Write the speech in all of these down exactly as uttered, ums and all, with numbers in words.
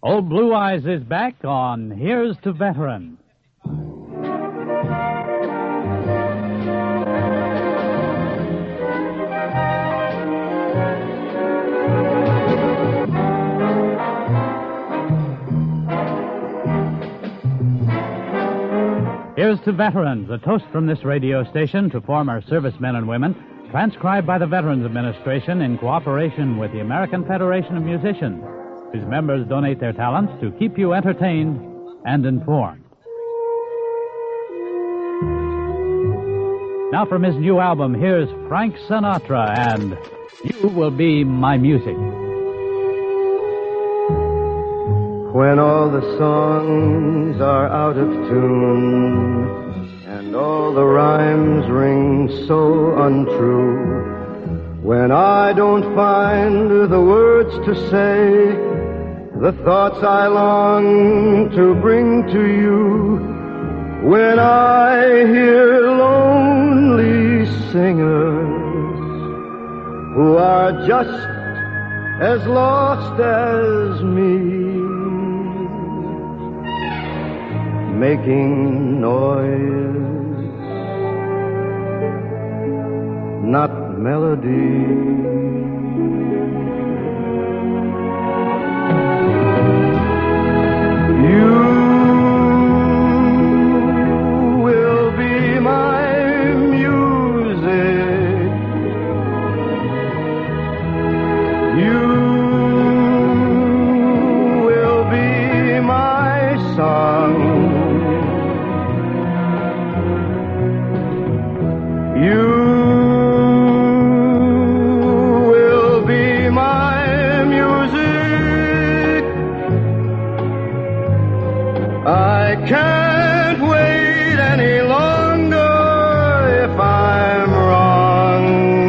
Old Blue Eyes is back on Here's to Veterans. Here's to Veterans, a toast from this radio station to former servicemen and women, transcribed by the Veterans Administration in cooperation with the American Federation of Musicians, whose members donate their talents to keep you entertained and informed. Now from his new album, here's Frank Sinatra and You Will Be My Music. When all the songs are out of tune and all the rhymes ring so untrue, when I don't find the words to say the thoughts I long to bring to you, when I hear lonely singers who are just as lost as me, making noise, not melody. You will be my music. You will be my song. You will be my music. I can't wait any longer if I'm wrong.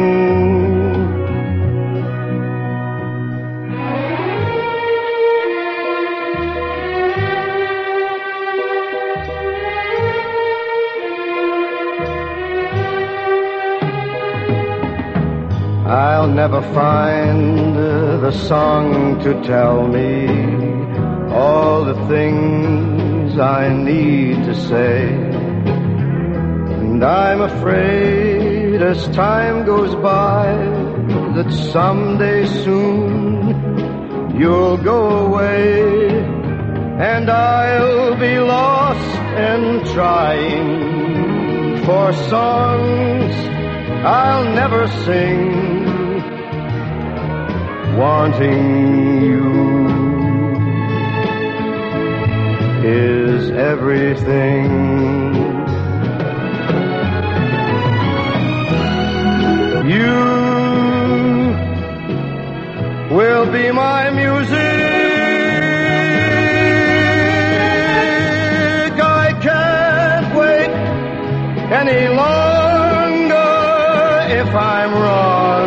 I'll never find the song to tell me all the things I need to say, and I'm afraid as time goes by that someday soon you'll go away, and I'll be lost and trying for songs I'll never sing, wanting you is everything. You will be my music. I can't wait any longer if I'm wrong.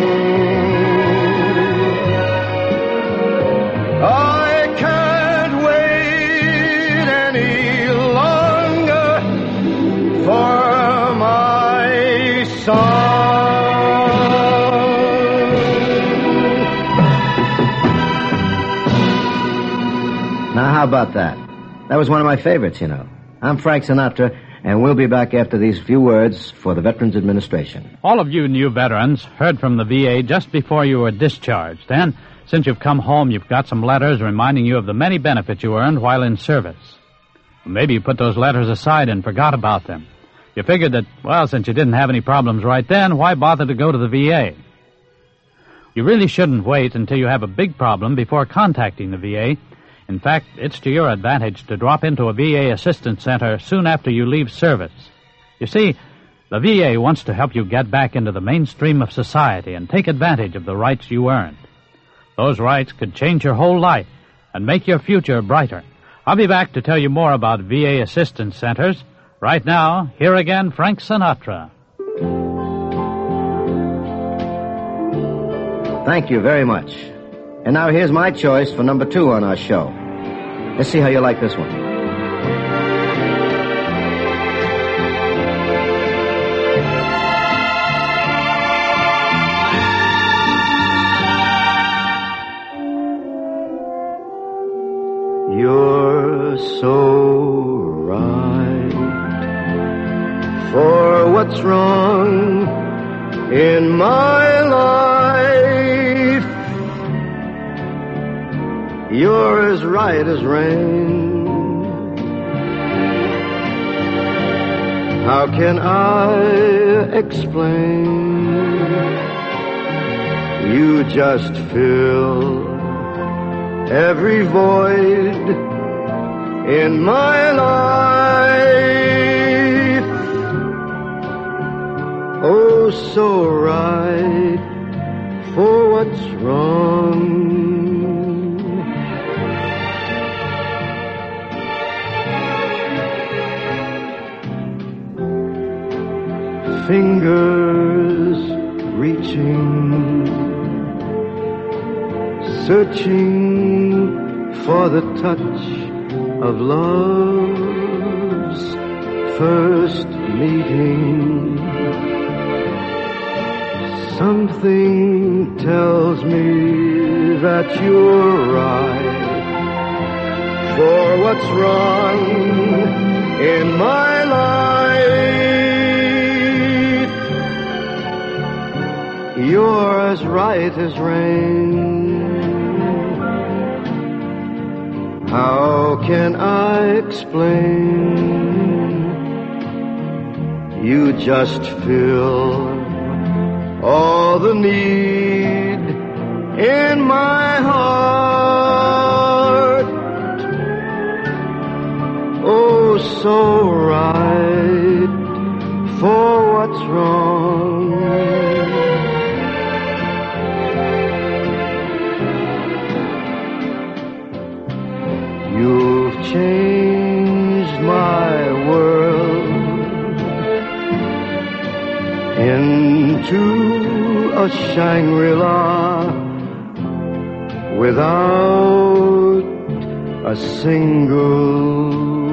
I can't wait any longer for my song. Now, how about that? That was one of my favorites, you know. I'm Frank Sinatra, and we'll be back after these few words for the Veterans Administration. All of you new veterans heard from the V A just before you were discharged, and since you've come home, you've got some letters reminding you of the many benefits you earned while in service. Maybe you put those letters aside and forgot about them. You figured that, well, since you didn't have any problems right then, why bother to go to the V A? You really shouldn't wait until you have a big problem before contacting the V A. In fact, it's to your advantage to drop into a V A assistance center soon after you leave service. You see, the V A wants to help you get back into the mainstream of society and take advantage of the rights you earned. Those rights could change your whole life and make your future brighter. I'll be back to tell you more about V A assistance centers. Right now, here again, Frank Sinatra. Thank you very much. And now here's my choice for number two on our show. Let's see how you like this one. You're so right. For what's wrong in my life, you're as right as rain. How can I explain? You just fill every void in my life. Oh, so right for what's wrong. Fingers reaching, searching for the touch of love's first meeting. Something tells me that you're right. For what's wrong in my life, you're as right as rain. How can I explain? You just fill all the need in my heart. Oh, so right for what's wrong. You've changed my world into a Shangri-La without a single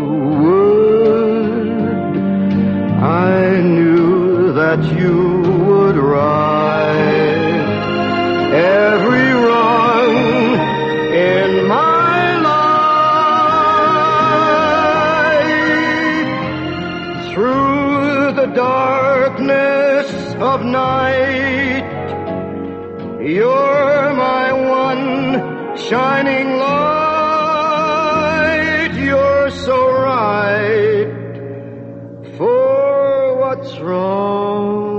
word. I knew that you would right every wrong in my darkness of night. You're my one shining light. You're so right for what's wrong.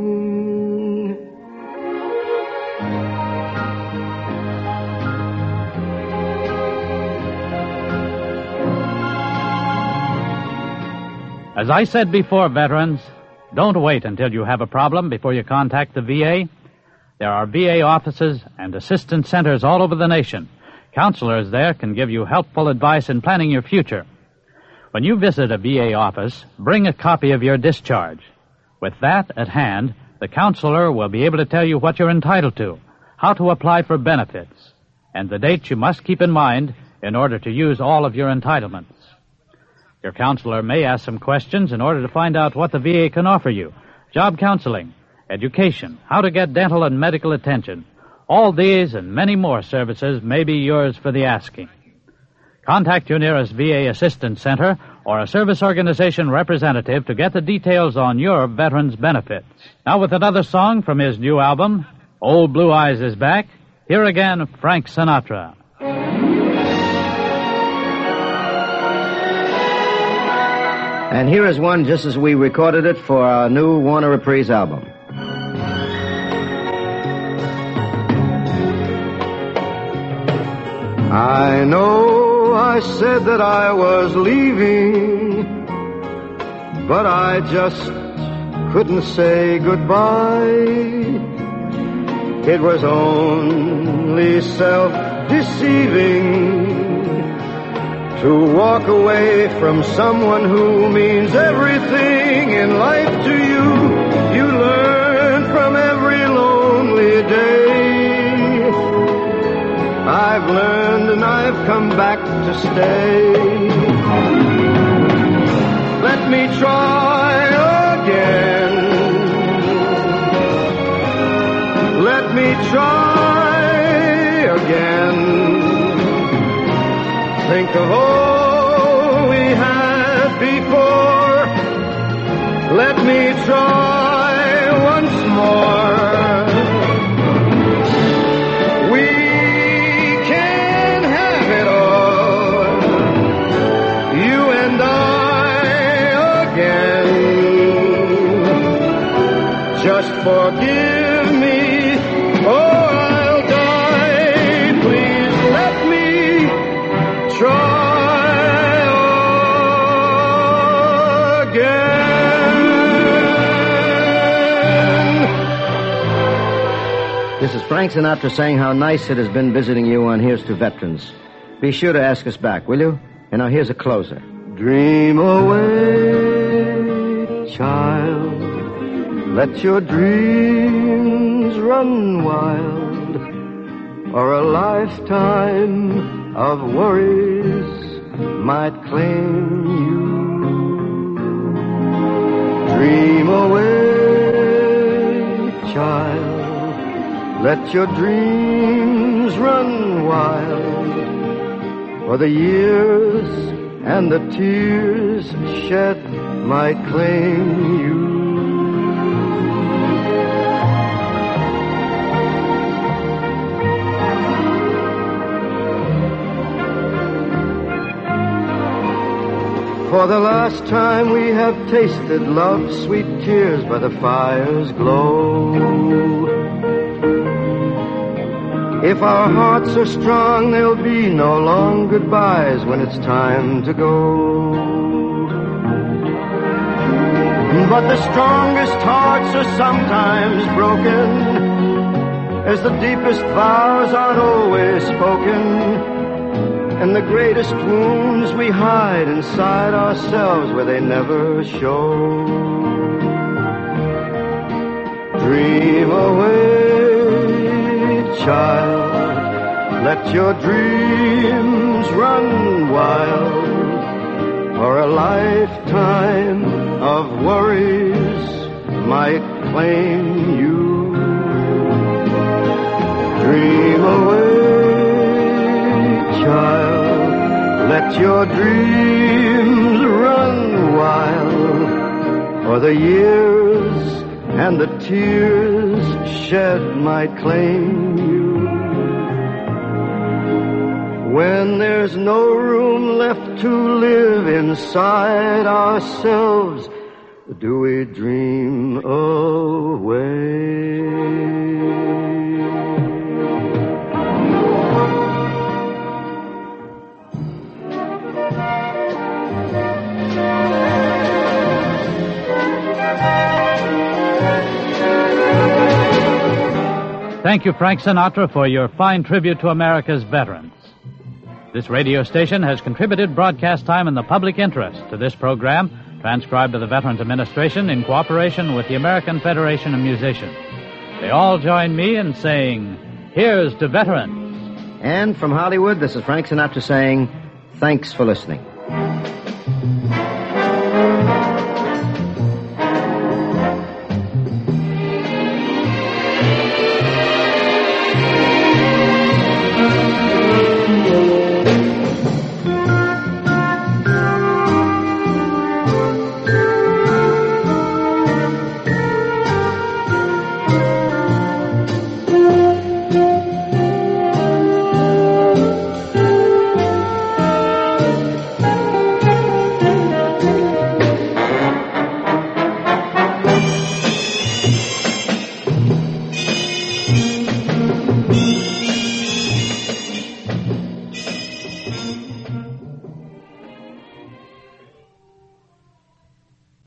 As I said before, veterans, don't wait until you have a problem before you contact the V A. There are V A offices and assistance centers all over the nation. Counselors there can give you helpful advice in planning your future. When you visit a V A office, bring a copy of your discharge. With that at hand, the counselor will be able to tell you what you're entitled to, how to apply for benefits, and the dates you must keep in mind in order to use all of your entitlements. Your counselor may ask some questions in order to find out what the V A can offer you. Job counseling, education, how to get dental and medical attention. All these and many more services may be yours for the asking. Contact your nearest V A Assistance Center or a service organization representative to get the details on your veterans' benefits. Now with another song from his new album, Old Blue Eyes is Back, here again, Frank Sinatra. And here is one just as we recorded it for our new Warner Reprise album. I know I said that I was leaving, but I just couldn't say goodbye. It was only self-deceiving to walk away from someone who means everything in life to you. You learn from every lonely day. I've learned and I've come back to stay. Let me try again. Let me try again. think of all we had before. Let me try once more. We can have it all, you and I again. Just forgive me, or I'll die. Please let me try again. This is Frank Sinatra saying how nice it has been visiting you on Here's to Veterans. Be sure to ask us back, will you? And now here's a closer. Dream away, child. Let your dreams run wild, or a lifetime of worries might claim you. Dream away, child. Let your dreams run wild, or the years and the tears shed might claim you. For the last time we have tasted love's sweet tears by the fire's glow. If our hearts are strong, there'll be no long goodbyes when it's time to go. But the strongest hearts are sometimes broken, as the deepest vows aren't always spoken. And the greatest wounds we hide inside ourselves where they never show. Dream away, child. Let your dreams run wild, or a lifetime of worries might claim you. Dream away, child. Let your dreams run wild, or the years and the tears shed might claim you. When there's no room left to live inside ourselves, do we dream away? Thank you, Frank Sinatra, for your fine tribute to America's veterans. This radio station has contributed broadcast time in the public interest to this program, transcribed to the Veterans Administration in cooperation with the American Federation of Musicians. They all join me in saying, here's to veterans. And from Hollywood, this is Frank Sinatra saying, thanks for listening.